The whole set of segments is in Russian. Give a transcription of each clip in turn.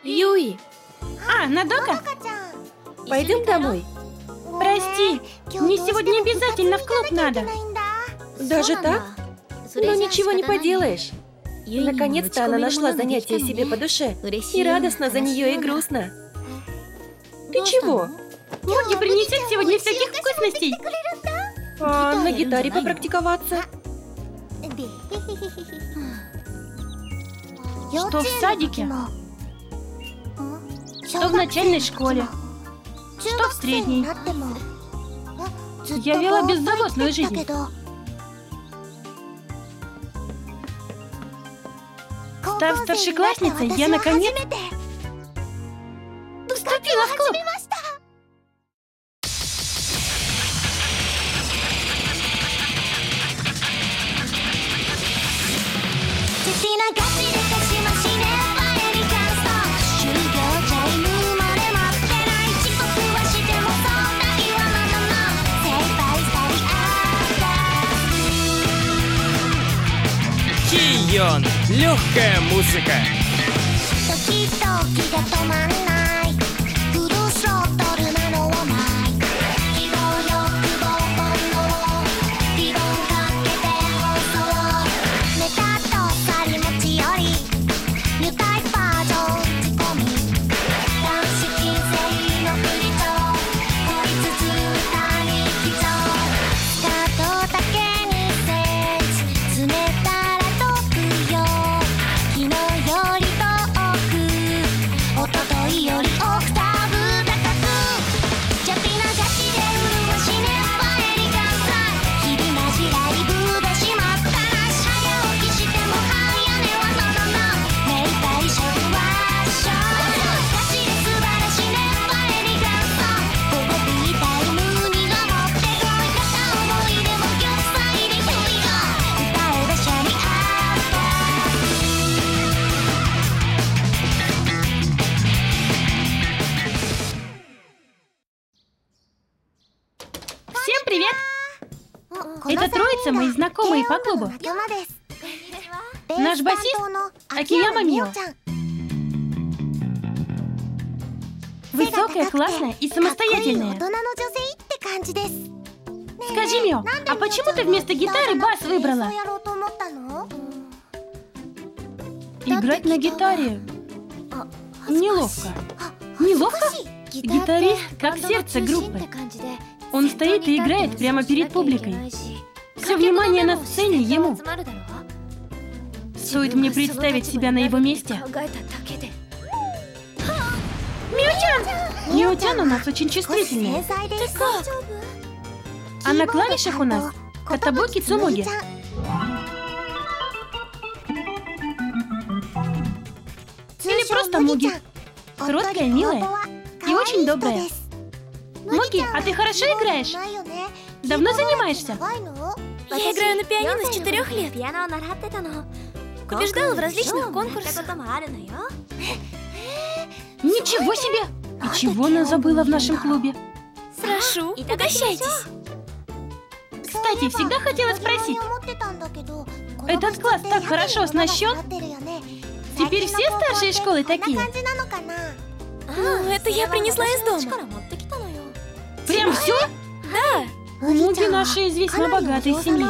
Юи, Надока? пойдем домой. Прости, мне сегодня обязательно в клуб надо. Даже так? Но ничего не поделаешь. Наконец-то она нашла занятие себе по душе. И радостно за нее, и грустно. Ты чего? Муги принесет сегодня всяких вкусностей. А на гитаре попрактиковаться? Что в садике, что в начальной школе, что в средней. Я вела беззаботную жизнь. Став старшеклассницей, я наконец вступила в клуб. Кийон. Легкая музыка. Всем привет! Это троица, мои знакомые по клубу. Наш басист Акияма Мио. Высокая, классная и самостоятельная. Скажи, Мио, а почему ты вместо гитары бас выбрала? Играть на гитаре неловко. Неловко? Гитарист как сердце группы. Он стоит и играет прямо перед публикой. Все внимание на сцене ему. Стоит мне представить себя на его месте. Мио-чан! Мио-чан у нас очень чувствительная. Ты как? А на клавишах у нас Катабоки Цумоги. Или просто Муги. Кроткая, милая и очень добрая. Муги, а ты хорошо играешь? Давно занимаешься? Я играю на пианино с 4 лет. Побеждала в различных конкурсах. Ничего себе! И чего она забыла в нашем клубе? Прошу, угощайтесь. Кстати, всегда хотела спросить. Этот класс так хорошо оснащен? Теперь все старшие школы такие? Ну, это я принесла из дома. Прям все? Да. Муги наши из весьма богатой семьи.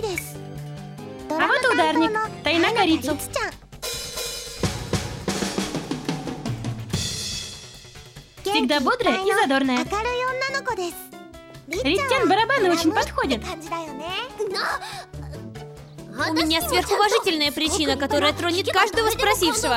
А вот ударник, Тайна Корицу. Всегда бодрая и задорная. Риттян барабаны очень подходят. У меня сверхуважительная причина, которая тронет каждого спросившего.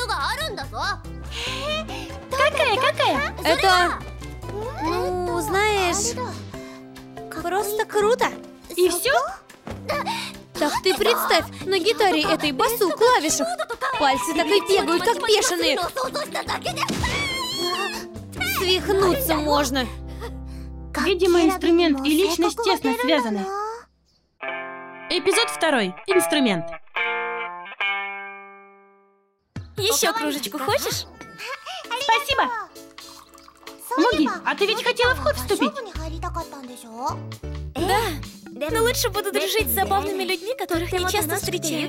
Какая? Это... Ну, знаешь... Просто круто. И все? Так ты представь, на гитаре этой басу клавишах пальцы так и бегают, как бешеные. Свихнуться можно. Видимо, инструмент и личность тесно связаны. Эпизод 2. Инструмент. Еще кружечку хочешь? Спасибо. Муги, а ты ведь хотела в ход вступить? Да. Но лучше буду дружить с забавными людьми, которых не часто встречаю.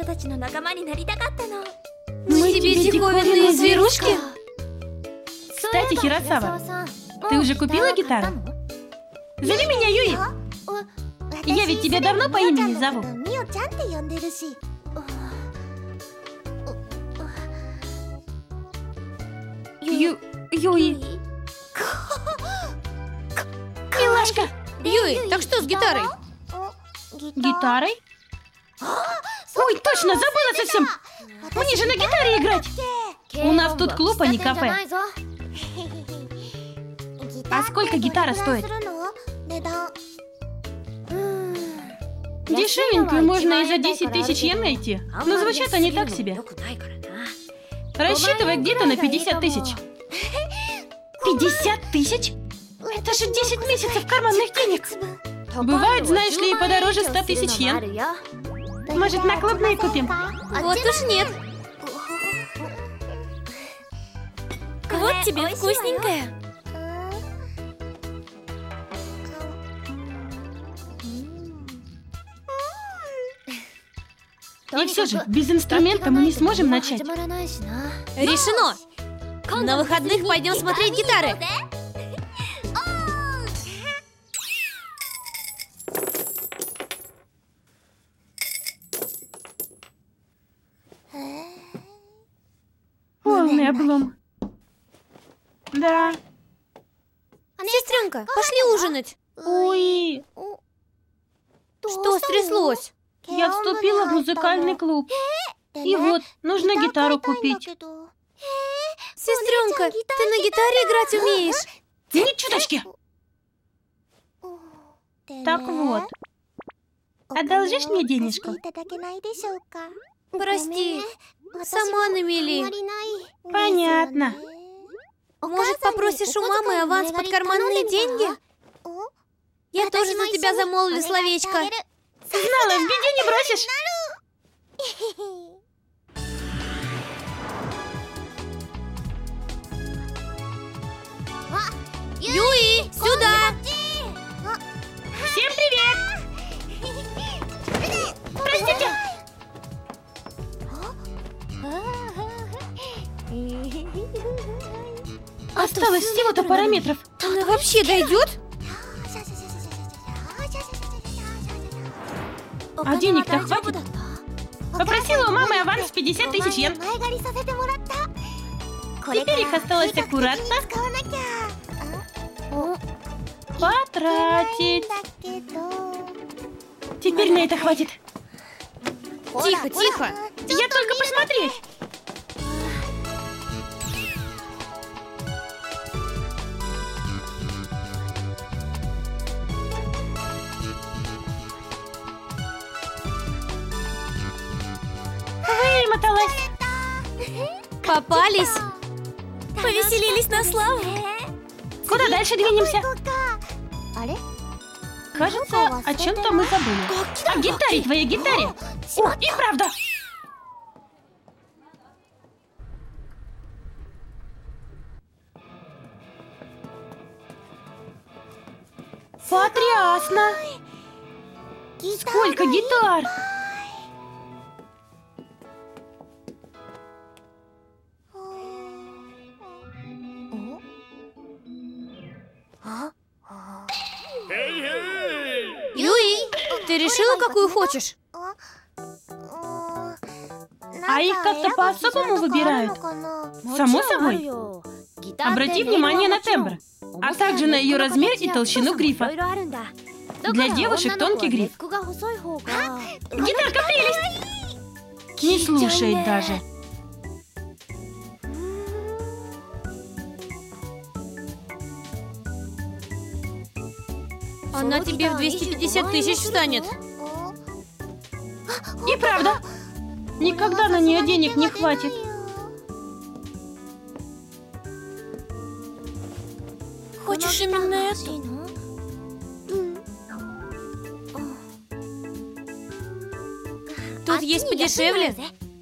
Мы тебе диковинные зверушки? Кстати, Хиросава, ты уже купила гитару? Зови меня Юи. Я ведь тебя давно по имени зову. Юи. Милашка. Юи, так что с гитарой? Гитарой? Ой, точно, забыла совсем. Мне же на гитаре играть. У нас тут клуб, а не кафе. А сколько гитара стоит? Дешевенькую можно и за 10 тысяч йен найти, но звучат они так себе. Рассчитывай где-то на 50 тысяч. 50 тысяч? Это же 10 месяцев карманных денег. Бывает, знаешь ли, и подороже 100 тысяч йен. Может, на клубные купим? Вот уж нет. Вот тебе вкусненькое. И все же, без инструмента мы не сможем начать. Решено! На выходных пойдем смотреть гитары. Полный облом. Да. Сестренка, пошли ужинать. Ой, Что стряслось? я вступила в музыкальный клуб. И вот, нужно гитару купить. Сестренка, ты на гитаре играть умеешь? Ни чуточки. Так вот. Одолжишь мне денежку? Прости, сама намели. Понятно. Может, попросишь у мамы аванс под карманные деньги? Я тоже за тебя замолвлю словечко. Знала, в беде не бросишь. Юи, сюда! Всем привет! Простите! Осталось всего-то пара метров. Она вообще дойдет? А денег-то хватит? Попросила у мамы аванс 50 тысяч йен. Теперь их осталось аккуратно потратить. Теперь на это хватит. Тихо, тихо. Я только посмотреть. Вымоталась. Попались. Повеселились на славу. Куда дальше двинемся? Кажется, о чем-то мы забыли. О гитаре, твоей гитаре. О, и правда. Потрясно. Сколько гитар. Юи, ты решила, какую хочешь? А их как-то по-особому выбирают. Само собой. Обрати внимание на тембр, а также на ее размер и толщину грифа. Для девушек тонкий гриф. Гитарка прелесть! Не слушает даже. Она тебе в 250 тысяч встанет. И правда, никогда на нее денег не хватит. Хочешь именно эту? Тут есть подешевле.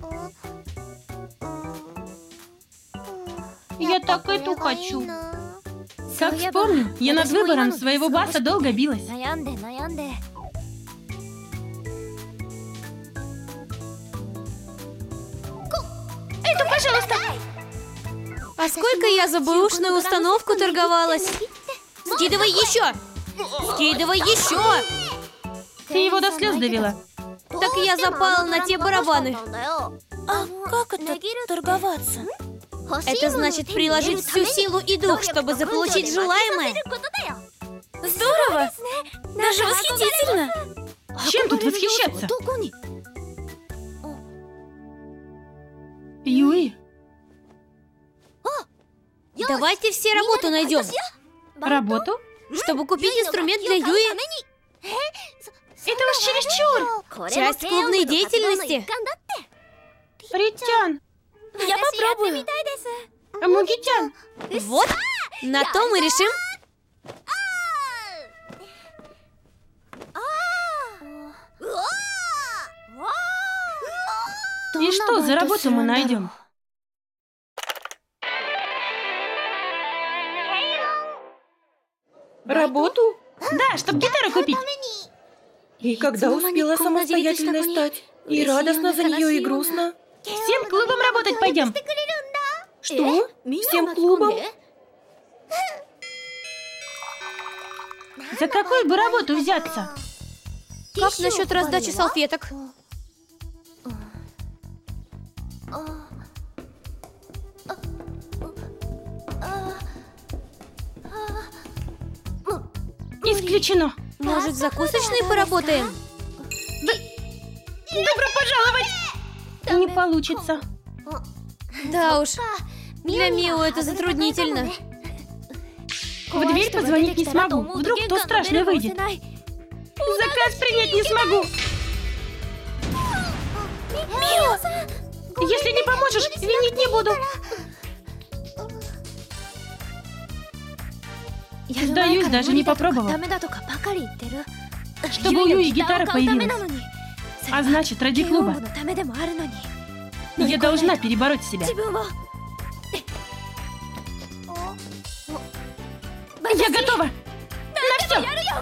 Я так эту хочу. Как вспомню, я над выбором своего баса долго билась. Пожалуйста. А сколько я за бэушную установку торговалась? Скидывай еще! Скидывай еще! Ты его до слез довела. Так я запала на те барабаны. А как это торговаться? Это значит приложить всю силу и дух, чтобы заполучить желаемое. Здорово! Даже восхитительно! Чем тут восхищаться? Юи, Давайте все работу найдем, работу? чтобы купить инструмент для Юи. Это уж чересчур. Часть клубной деятельности. Ритян, Я попробую. Мугитян, Вот, на то мы решим. и что за работу мы найдем? Работу? Да, чтобы гитару купить. И когда успела самостоятельной стать? И радостно за нее, и грустно. Всем клубом работать пойдем. Что? Всем клубом? За какую бы работу взяться? Как насчет раздачи салфеток? Исключено. Может, в закусочной поработаем? Добро пожаловать. Не получится. Да уж, для Мио это затруднительно. В дверь позвонить не смогу. Вдруг кто страшный выйдет. Заказ принять не смогу. Если не поможешь, винить не буду. Сдаюсь, даже не попробовав. Чтобы у Юи гитара появилась. А значит, ради клуба. Я должна перебороть себя. Я готова! На все!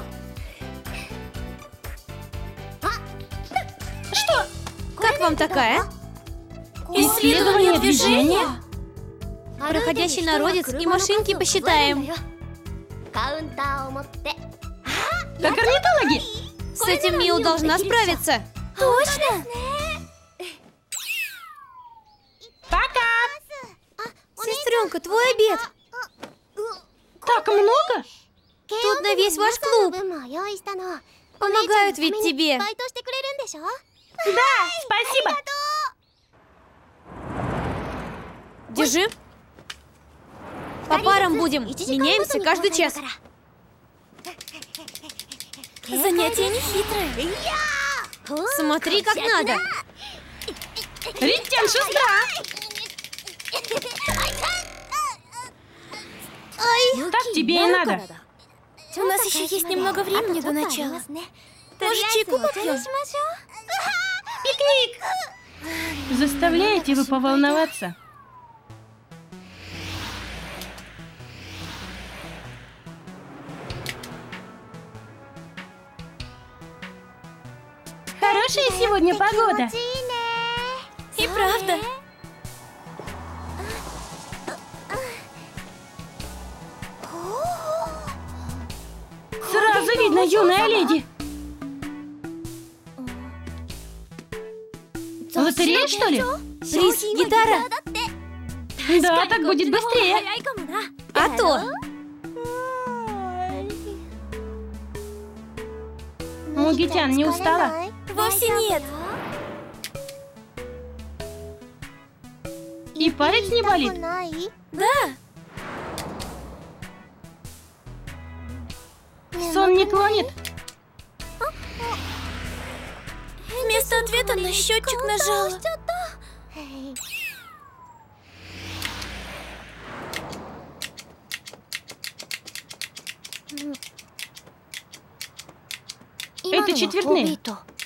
Что? Как вам такая? Исследование движения? Проходящий народец и машинки посчитаем. Как орнитологи? С этим Мио должна справиться. Точно? Пока! Сестренка, твой обед. Так много? Тут на весь ваш клуб. Помогают ведь тебе. Да, спасибо! Держи. По парам будем. Меняемся каждый час. Занятие не хитрое. Смотри, как надо. Ритян, шустра! Так тебе и надо. У нас еще есть немного времени до начала. Может, чайку попьем? Пикник! Заставляете вы поволноваться. Хорошая сегодня погода. И правда. Сразу видно, юная леди. Лотерея, что ли? Приз, гитара. Да, так будет быстрее. А то. Мугитян, не устала? Вовсе нет. И палец не болит? Да. Сон не клонит? Вместо ответа на счетчик нажала. Это четвертные.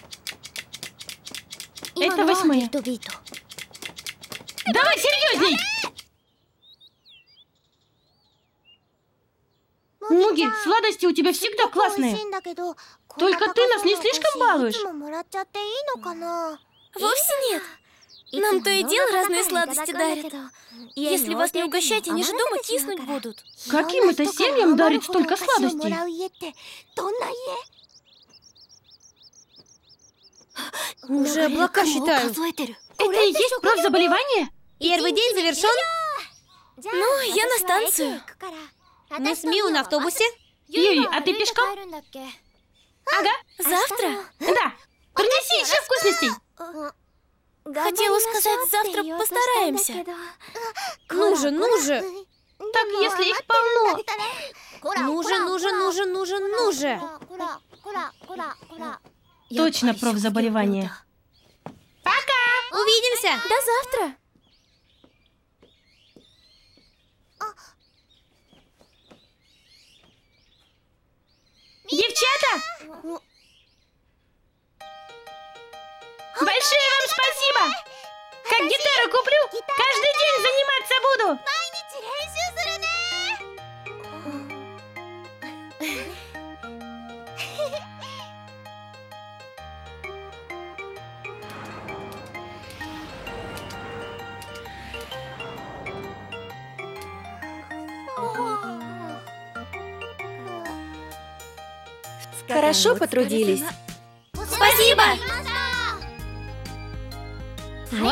Это восьмые. Давай серьезней! Муги, сладости у тебя всегда классные. Только ты нас не слишком балуешь. Вовсе нет. Нам то и дело разные сладости дарят. Если вас не угощать, они же дома киснуть будут. Каким это семьям дарит столько сладостей? Уже облака считаю. Это и есть профзаболевание? Первый день завершен. Ну, я на станцию. Мы с Миу на автобусе. Юй, а ты пешком? Ага. Завтра? Да. Принеси еще вкусностей. Хотела сказать, завтра постараемся. Ну же, ну же. Так, если их полно. Ну же. Точно профзаболевание. Увидимся. До завтра. Девчата! Большое вам спасибо! Как гитару куплю, каждый день заниматься буду! Хорошо потрудились. Спасибо. Вот.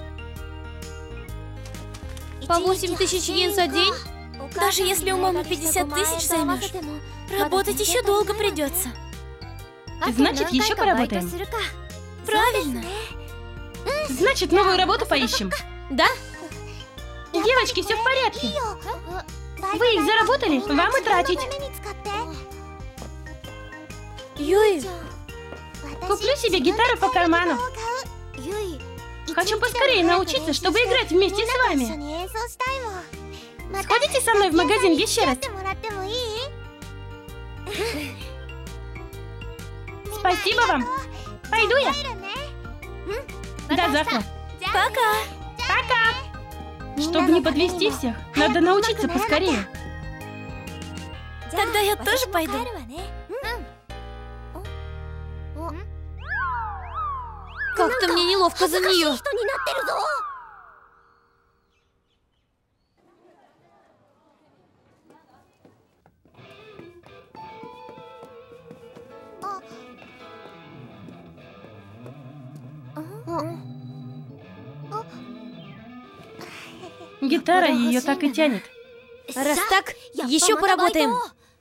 По 8000 йен за день? Даже если у мамы 50 тысяч займешь, работать еще долго придется. Значит, еще поработаем. Правильно. Значит, новую работу поищем. Да? Девочки, все в порядке. Вы их заработали, вам и тратить. Юй, Куплю себе гитару по карману. Хочу поскорее научиться, чтобы играть вместе с вами. Сходите со мной в магазин еще раз? Спасибо вам. Пойду я. До завтра. пока. Пока. Чтобы не подвести всех, надо научиться поскорее. Тогда я тоже пойду. Как-то мне неловко за нее. Гитара ее так и тянет. Раз так, еще поработаем.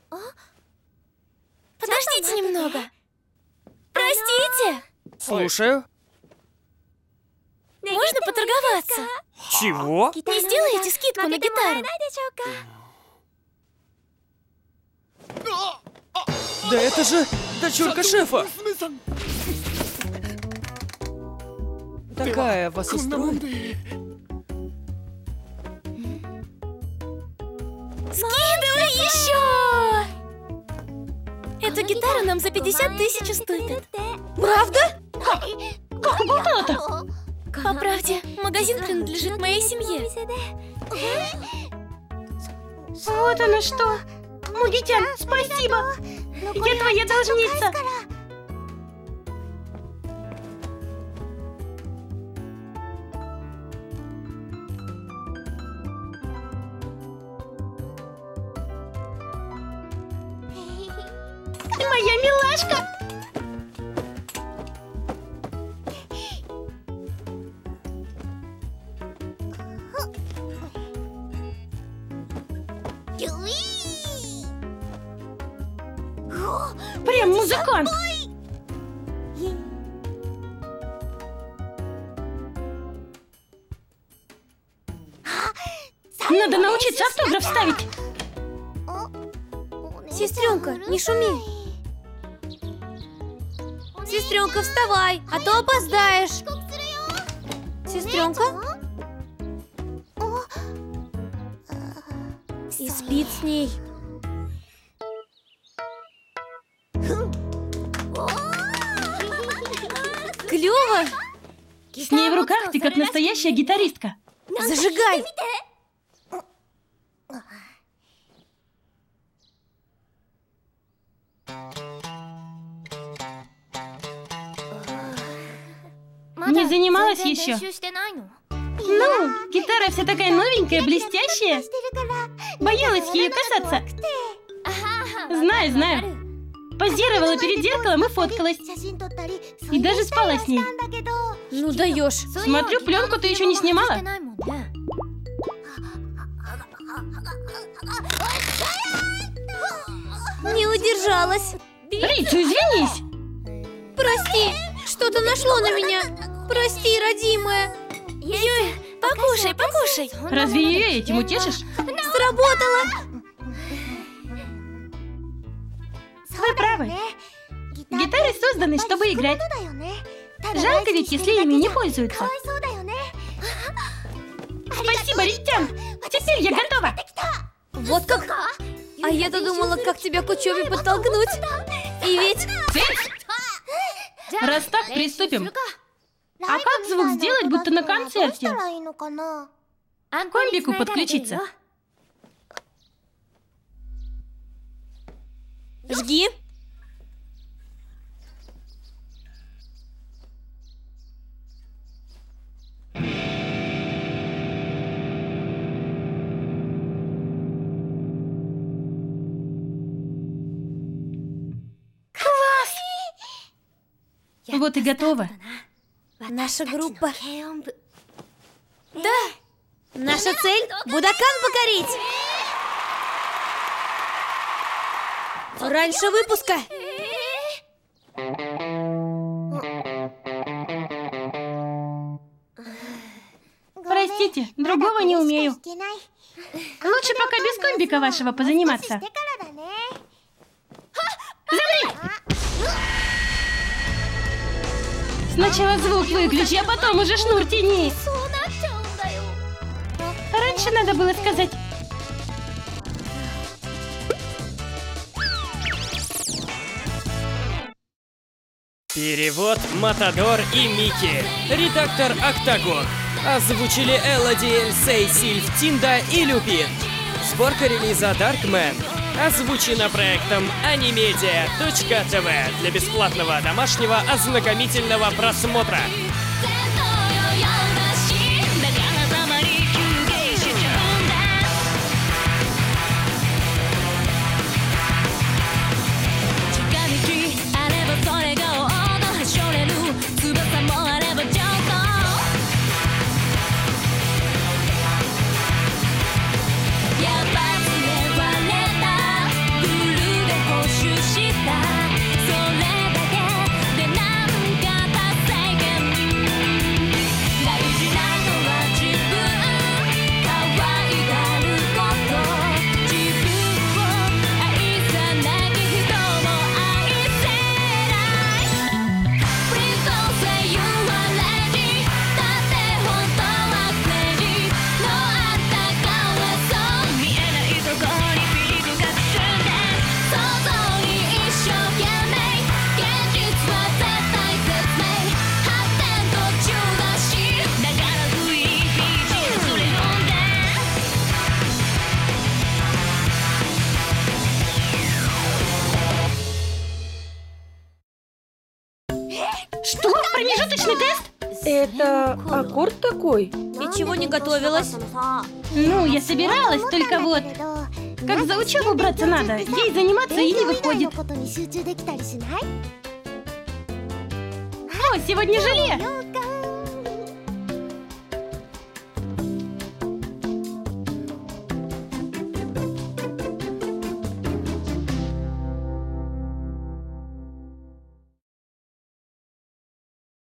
Подождите немного. Простите. Слушаю. Можно поторговаться? Чего? Не сделаете скидку на гитару? Да это же дочурка шефа! Такая вас устроит? Скидывай еще! Эту гитару нам за 50 тысяч уступят. Правда? Как было-то? По правде, магазин принадлежит моей семье. Вот оно что. Мугитян, спасибо. Я твоя должница. Ты моя милашка. Прям музыкант. Надо научиться автограф ставить. Сестренка, не шуми. Сестренка, вставай, а то опоздаешь. Сестренка? И спит с ней. Клево! С ней в руках ты как настоящая гитаристка. Зажигай! Не занималась еще? Ну, гитара вся такая новенькая, блестящая. Боялась ее касаться. Знаю, знаю. Позировала перед зеркалом и фоткалась. И даже спала с ней. Ну даешь. Смотрю, пленку ты еще не снимала. Не удержалась. Рицу, извинись. Прости, что-то нашло на меня. Прости, родимая. Юй, покушай, покушай. Разве ее этим утешишь? Сработало. Вы правы. Гитары созданы, чтобы играть. Жалко ведь, если ими не пользуются. Спасибо, Ритян. Теперь я готова. Вот как? А я-то думала, как тебя к учебе подтолкнуть. И ведь... Раз так, приступим. А как звук сделать, будто на концерте? К комбику подключиться. Жги. Вот и готово. Наша группа. Да. Наша цель — Будакан покорить. Раньше выпуска. Простите, другого не умею. Лучше пока без комбика вашего позаниматься. Замри! Сначала звук выключи, а потом уже шнур тяни. Раньше надо было сказать. Перевод Матадор и Мики. Редактор Октагон. Озвучили Элоди, Эльсей, Сильв, Тинда и Люпин. Сборка релиза Darkman. Озвучено проектом animedia.tv для бесплатного домашнего ознакомительного просмотра. Что? Промежуточный тест? Это аккорд такой? И чего не готовилась? Ну, я собиралась, только вот... Как за учебу браться надо, ей заниматься и не выходит. О, сегодня желе!